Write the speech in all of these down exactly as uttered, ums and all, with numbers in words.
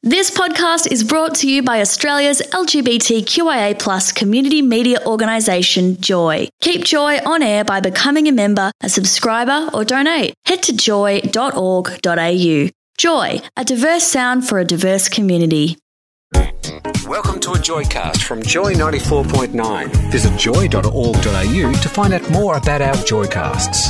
This podcast is brought to you by Australia's L G B T Q I A plus community media organisation, Joy. Keep Joy on air by becoming a member, a subscriber or donate. Head to joy dot org dot a u. Joy, a diverse sound for a diverse community. Welcome to a Joycast from Joy ninety-four point nine. Visit joy dot org dot a u to find out more about our Joycasts.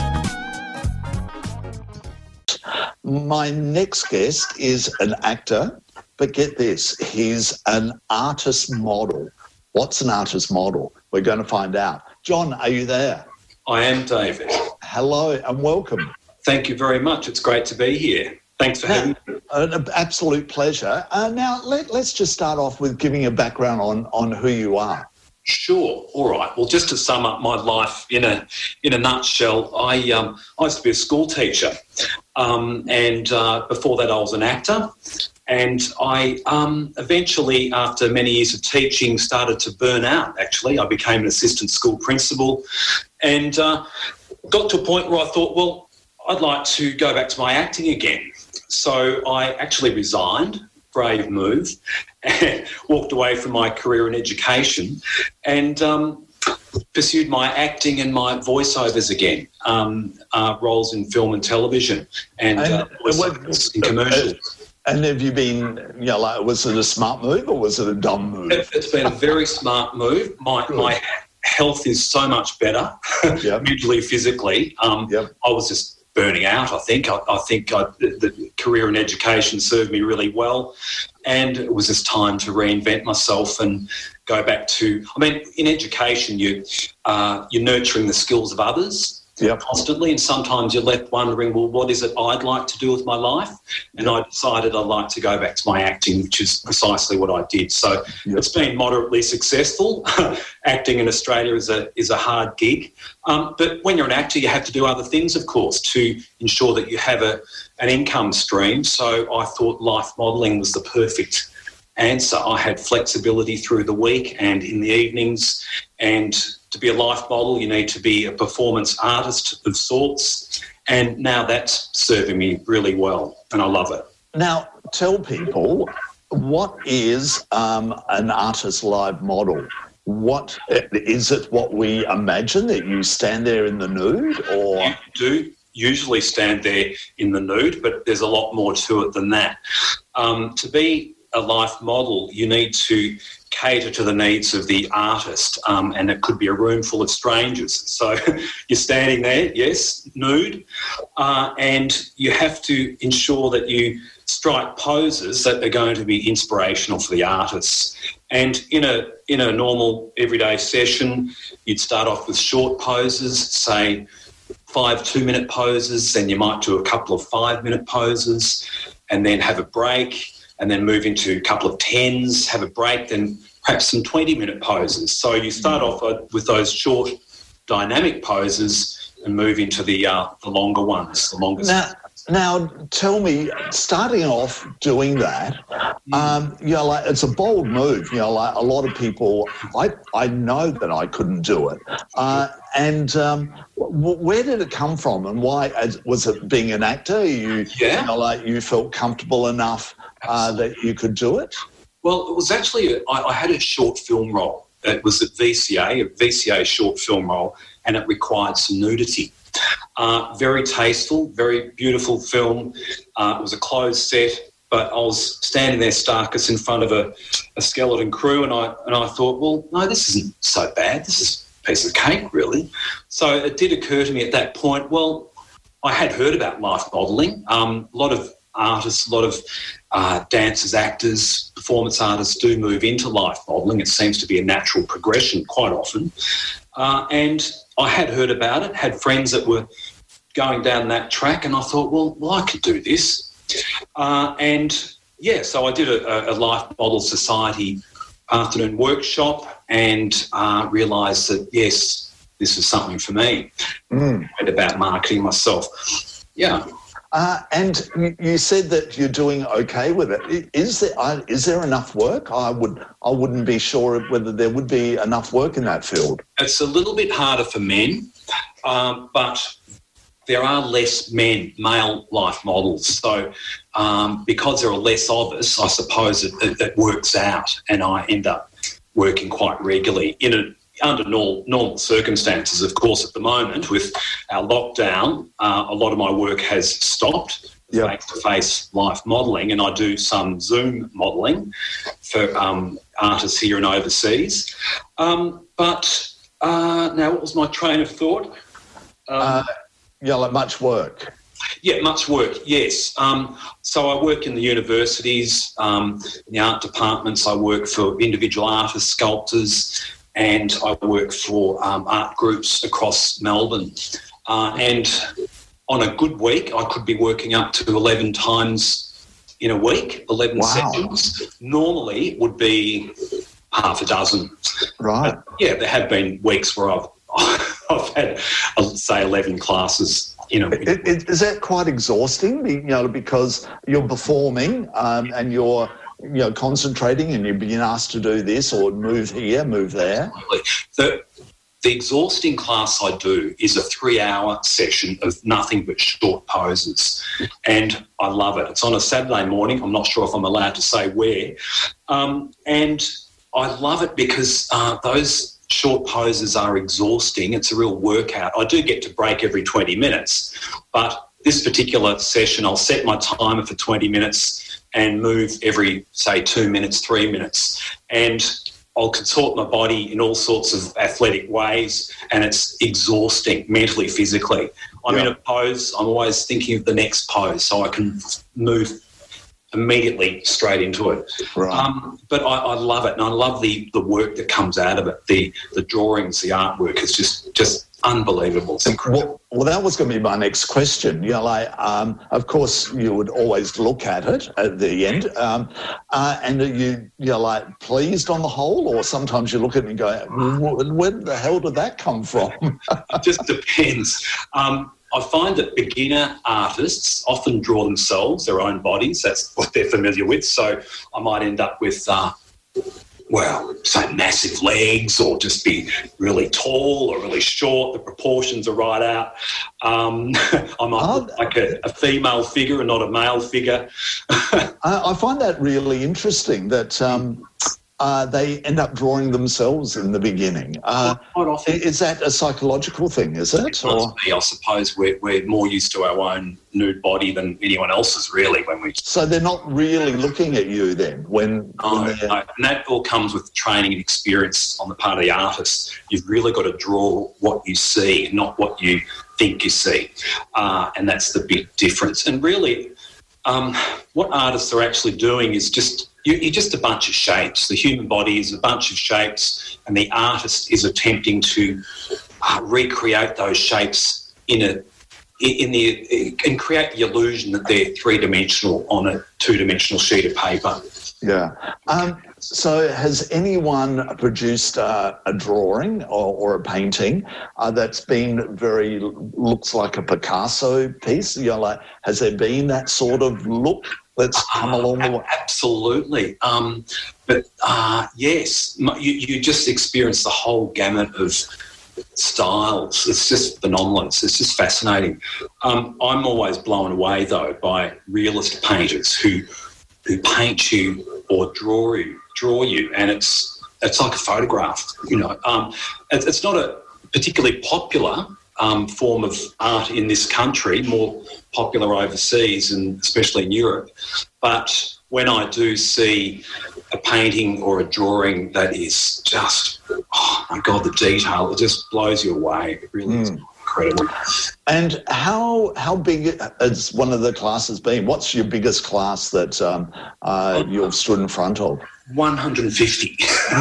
My next guest is an actor, but get this, he's an artist model. What's an artist model? We're going to find out. John, are you there? I am, David. Hello and welcome. Thank you very much. It's great to be here. Thanks for having me. An absolute pleasure. Uh, now, let, let's just start off with giving a background on, on who you are. Sure. All right. Well, just to sum up my life in a in a nutshell, I um, I used to be a school teacher, um, and uh, before that I was an actor. And I um, eventually, after many years of teaching, started to burn out, actually. I became an assistant school principal and uh, got to a point where I thought, well, I'd like to go back to my acting again. So I actually resigned, brave move, and walked away from my career in education and um, pursued my acting and my voiceovers again, um, uh, roles in film and television and, and uh, voiceovers in commercials. And have you been, you know, like, was it a smart move or was it a dumb move? It's been a very smart move. My Good. my health is so much better, yep. mentally, physically. Um, yep. I was just burning out, I think. I, I think I, the, the career in education served me really well, and it was just time to reinvent myself and go back to, I mean, in education, you, uh, you're nurturing the skills of others. Yep. Constantly, and sometimes you're left wondering, well, what is it I'd like to do with my life? And yep. I decided I'd like to go back to my acting, which is precisely what I did. So yep. it's been moderately successful. Acting in Australia is a is a hard gig, um, but when you're an actor, you have to do other things, of course, to ensure that you have a an income stream. So I thought life modelling was the perfect answer. I had flexibility through the week and in the evenings, and to be a life model, you need to be a performance artist of sorts, and now that's serving me really well, and I love it. Now, tell people, what is um, an artist live model? What is it? What we imagine, that you stand there in the nude, or you do usually stand there in the nude, but there's a lot more to it than that. Um, to be a life model, you need to cater to the needs of the artist, um, and it could be a room full of strangers. So you're standing there, yes, nude, uh, and you have to ensure that you strike poses that are going to be inspirational for the artists. And in a in a normal everyday session, you'd start off with short poses, say five two-minute poses, then you might do a couple of five-minute poses, and then have a break, and then move into a couple of tens, have a break, then perhaps some twenty-minute poses. So you start off with those short dynamic poses and move into the uh, the longer ones, the longer now, now, tell me, starting off doing that, um, you know, like, it's a bold move. You know, like, a lot of people, I I know that I couldn't do it. Uh, and um, w- where did it come from, and why? Was it being an actor? You, yeah. you know, like, you felt comfortable enough uh, that you could do it? Well, it was actually, I, I had a short film role. It was at V C A, a V C A short film role, and it required some nudity. Uh, very tasteful, very beautiful film. Uh, it was a closed set, but I was standing there starkus in front of a, a skeleton crew, and I and I thought, well, no, this isn't so bad. This is a piece of cake, really. So it did occur to me at that point, well, I had heard about life modelling. Um, a lot of artists, a lot of uh, dancers, actors, performance artists do move into life modelling. It seems to be a natural progression quite often. Uh, and I had heard about it, had friends that were going down that track, and I thought, well, well I could do this. Uh, and, yeah, so I did a, a Life Model Society afternoon workshop and uh, realised that, yes, this is something for me. Mm. And about marketing myself. Yeah. Uh, and you said that you're doing okay with it. Is there is there enough work? I would I wouldn't be sure whether there would be enough work in that field. It's a little bit harder for men, um, but there are less men, male life models. So um, because there are less of us, I suppose it, it, it works out, and I end up working quite regularly in a under normal, normal circumstances. Of course, at the moment with our lockdown, uh, a lot of my work has stopped. Yep. Face-to-face life modelling, and I do some Zoom modelling for um, artists here and overseas. Um, but uh, now, what was my train of thought? Um, uh, yeah, like much work. Yeah, much work, yes. Um, so I work in the universities, um, in the art departments. I work for individual artists, sculptors, and I work for um, art groups across Melbourne. Uh, and on a good week, I could be working up to eleven times in a week, eleven wow. sessions. Normally it would be half a dozen. Right. But yeah, there have been weeks where I've I've had, say, eleven classes in a week. It, it, is that quite exhausting, you know, because you're performing um, and you're, you know, concentrating and you're being asked to do this or move here, move there? Absolutely. The, The exhausting class I do is a three-hour session of nothing but short poses, and I love it. It's on a Saturday morning. I'm not sure if I'm allowed to say where. Um, and I love it because uh, those short poses are exhausting. It's a real workout. I do get to break every twenty minutes, but this particular session, I'll set my timer for twenty minutes and move every, say, two minutes, three minutes. And I'll contort my body in all sorts of athletic ways, and it's exhausting mentally, physically. I'm yep. in a pose, I'm always thinking of the next pose so I can move immediately straight into it. Right. Um, but I, I love it, and I love the, the work that comes out of it. The the drawings, the artwork is just, just unbelievable. It's incredible. Well, well, that was going to be my next question. You know, like, um, of course, you would always look at it at the end, um, uh, and are you, you're like pleased on the whole, or sometimes you look at it and go, "Where the hell did that come from?" It just depends. Um, I find that beginner artists often draw themselves, their own bodies. That's what they're familiar with. So I might end up with, uh, well, say massive legs, or just be really tall or really short. The proportions are right out. Um, I might oh, look like a, a female figure and not a male figure. I find that really interesting that um, uh, they end up drawing themselves in the beginning. Uh, Quite often. Is that a psychological thing, is it? It must be. I suppose we're, we're more used to our own nude body than anyone else's, really, when we... So they're not really looking at you then? when, no, when no, and that all comes with training and experience on the part of the artist. You've really got to draw what you see, not what you think you see, uh, and that's the big difference. And really, um, what artists are actually doing is just... You're just a bunch of shapes. The human body is a bunch of shapes, and the artist is attempting to uh, recreate those shapes in a in the and create the illusion that they're three-dimensional on a two-dimensional sheet of paper. Yeah. Um, so has anyone produced uh, a drawing or, or a painting uh, that's been very, looks like a Picasso piece? You know, like, has there been that sort of look that's come uh, along the way? Absolutely. Um, but, uh, yes, you, you just experience the whole gamut of styles. It's just phenomenal. It's, it's just fascinating. Um, I'm always blown away, though, by realist painters who who paint you or draw you, draw you, and it's it's like a photograph. You know, um, it's, it's not a particularly popular um, form of art in this country. More popular overseas, and especially in Europe. But when I do see a painting or a drawing that is just, oh my God, the detail, it just blows you away. It really mm. is incredible. And how how big has one of the classes been? What's your biggest class that um, uh, you've stood in front of? one hundred fifty.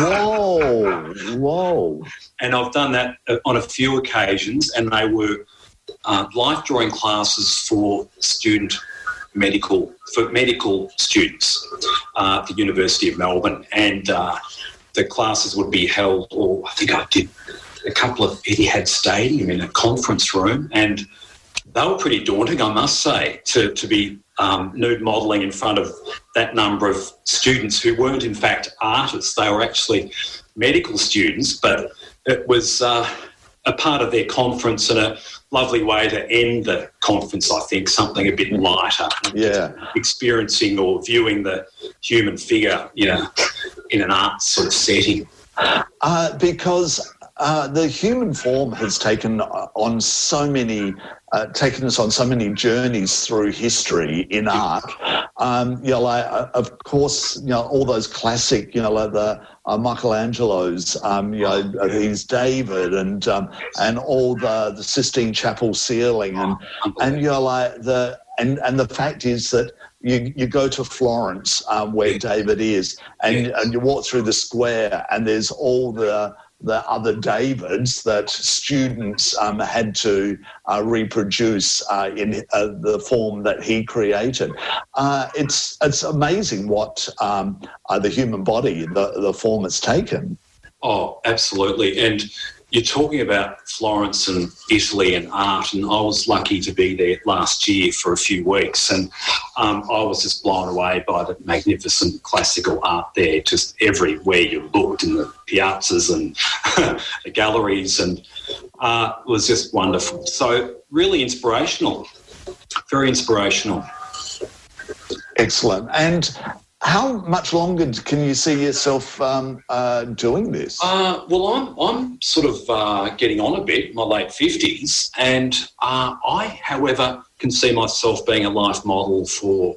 Whoa, whoa. And I've done that on a few occasions, and they were uh, life drawing classes for student medical, for medical students uh, at the University of Melbourne. And uh, the classes would be held, or I think I did a couple of Etihad Stadium in a conference room, and they were pretty daunting, I must say, to, to be um, nude modelling in front of that number of students who weren't in fact artists. They were actually medical students, but it was uh, a part of their conference and a lovely way to end the conference, I think, something a bit lighter. Yeah. Experiencing or viewing the human figure, you know, in an art sort of setting. Uh, because uh, the human form has taken on so many, uh, taken us on so many journeys through history in art. Um, you know, like, uh, of course, you know, all those classic, you know, like the uh, Michelangelo's, um, you know, uh, he's David, and um, and all the the Sistine Chapel ceiling, and and you know, like the and and the fact is that. You, you go to Florence, um, where David is, and, and you walk through the square, and there's all the the other Davids that students um, had to uh, reproduce uh, in uh, the form that he created. Uh, it's it's amazing what um, uh, the human body, the, the form it's taken. Oh, absolutely. And you're talking about Florence and Italy and art, and I was lucky to be there last year for a few weeks, and um, I was just blown away by the magnificent classical art there, just everywhere you looked, in the piazzas and the galleries, and uh, it was just wonderful. So really inspirational, very inspirational. Excellent. And how much longer can you see yourself um, uh, doing this? Uh, well, I'm I'm sort of uh, getting on a bit, my late fifties, and uh, I, however, can see myself being a life model for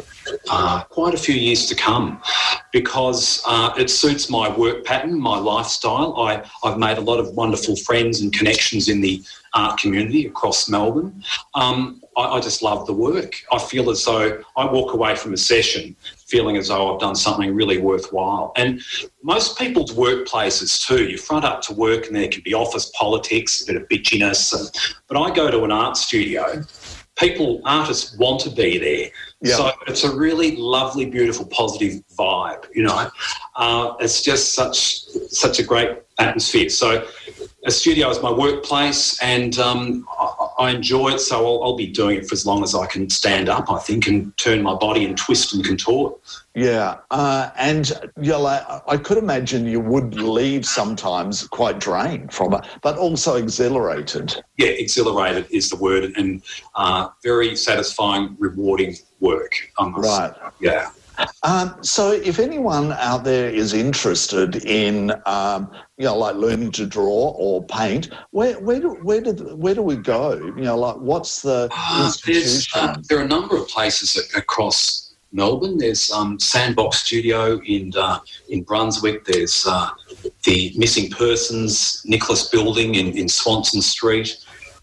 uh, quite a few years to come, because uh, it suits my work pattern, my lifestyle. I, I've made a lot of wonderful friends and connections in the art community across Melbourne. Um, I, I just love the work. I feel as though I walk away from a session feeling as though I've done something really worthwhile. And most people's workplaces too, you front up to work and there can be office politics, a bit of bitchiness. And, but I go to an art studio, people, artists want to be there. Yeah. So it's a really lovely, beautiful, positive vibe, you know. Uh, it's just such such a great atmosphere. So a studio is my workplace, and um, I, I enjoy it, so I'll, I'll be doing it for as long as I can stand up, I think, and turn my body and twist and contort. Yeah, uh, and you know, like, I could imagine you would leave sometimes quite drained from it, but also exhilarated. Yeah, exhilarated is the word, and uh, very satisfying, rewarding work. Right. Say. Yeah. Um, so if anyone out there is interested in, um, you know, like learning to draw or paint, where where do where do where do we go? You know, like what's the uh, institution? Uh, there are a number of places across Melbourne. There's um, Sandbox Studio in uh, in Brunswick. There's uh, the Missing Persons Nicholas Building in, in Swanson Street.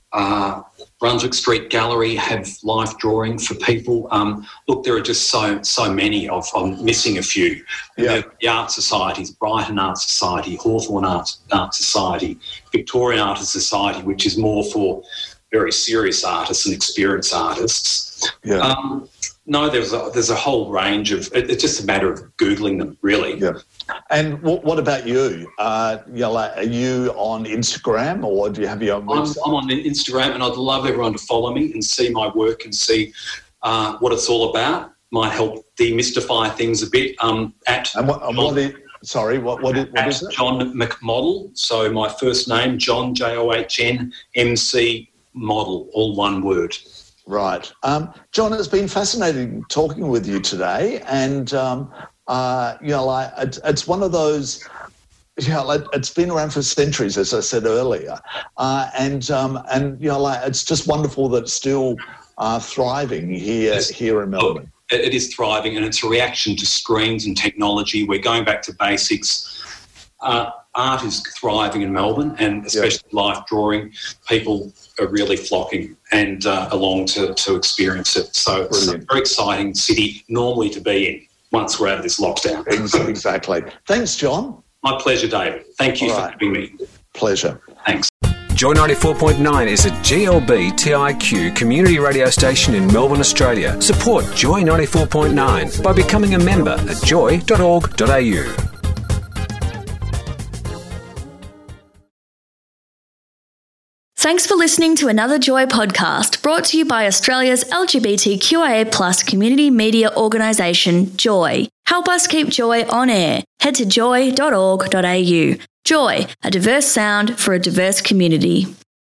Uh, Brunswick Street Gallery have life drawing for people. Um, look, there are just so so many. Of, I'm missing a few. Yeah. The Art Societies, Brighton Art Society, Hawthorn Art, Art Society, Victorian Artists Society, which is more for very serious artists and experienced artists. Yeah. Um, no, there's a, there's a whole range of. It, it's just a matter of Googling them, really. Yeah. And what, what about you? Uh, you know, like, are you on Instagram, or do you have your own website? I'm, I'm on Instagram, and I'd love everyone to follow me and see my work and see uh, what it's all about. Might help demystify things a bit. Um, at and what, and what is, sorry, what what is, what is it? John McModel. So my first name, John, J O H N M C Model, all one word. Right. Um, John, it's been fascinating talking with you today, and um, uh, you know, like it's, it's one of those. You know, like, it's been around for centuries, as I said earlier, uh, and um, and you know, like it's just wonderful that it's still uh, thriving here Yes. here in Melbourne. Oh, it is thriving, and it's a reaction to screens and technology. We're going back to basics. Uh, art is thriving in Melbourne, and especially yeah. life drawing. People are really flocking and uh, along to, to experience it. So it's Brilliant. a very exciting city normally to be in once we're out of this lockdown. Exactly. Thanks, John. My pleasure, David. Thank you All for right. having me. Pleasure. Thanks. Joy ninety-four point nine is a G L B T I Q community radio station in Melbourne, Australia. Support Joy ninety-four point nine by becoming a member at joy dot org dot a u. Thanks for listening to another Joy podcast brought to you by Australia's L G B T Q I A plus community media organisation, Joy. Help us keep Joy on air. Head to joy dot org dot a u. Joy, a diverse sound for a diverse community.